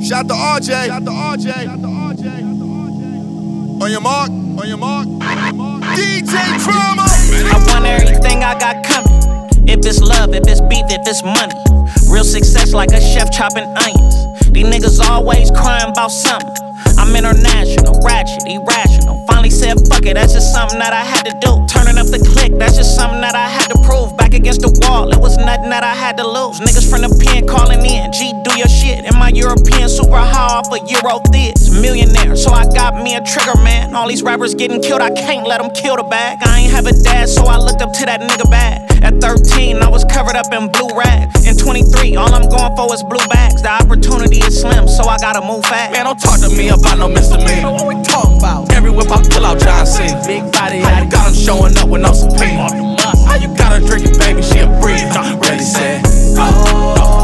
Shout to RJ. On your mark. DJ Drama. I want everything I got coming. If it's love, if it's beef, if it's money. Real success like a chef chopping onions. These niggas always crying about something. I'm international, ratchet, irrational. Finally said fuck it, that's just something that I had to do. Turning up the click, that's just something that I had to prove. Back against the wall, it was nothing that I had to lose. Niggas from the pen calling in, G, do your shit. In my European super high off a Euro theats. Millionaire, so I got me a trigger, man. All these rappers getting killed, I can't let them kill the bag. I ain't have a dad, so I looked up to that nigga bag. At 13, I was covered up in blue rags. In 23, all I'm going for is blue bags. The opportunity is slim, so I gotta move fast. Man, don't talk to me about no misdemeanor. What we talking about? Every whip I pull out John Cena. Big body, how you got him showing up with no subpoena? How you got her drinking, baby, she a breather. Really said, oh.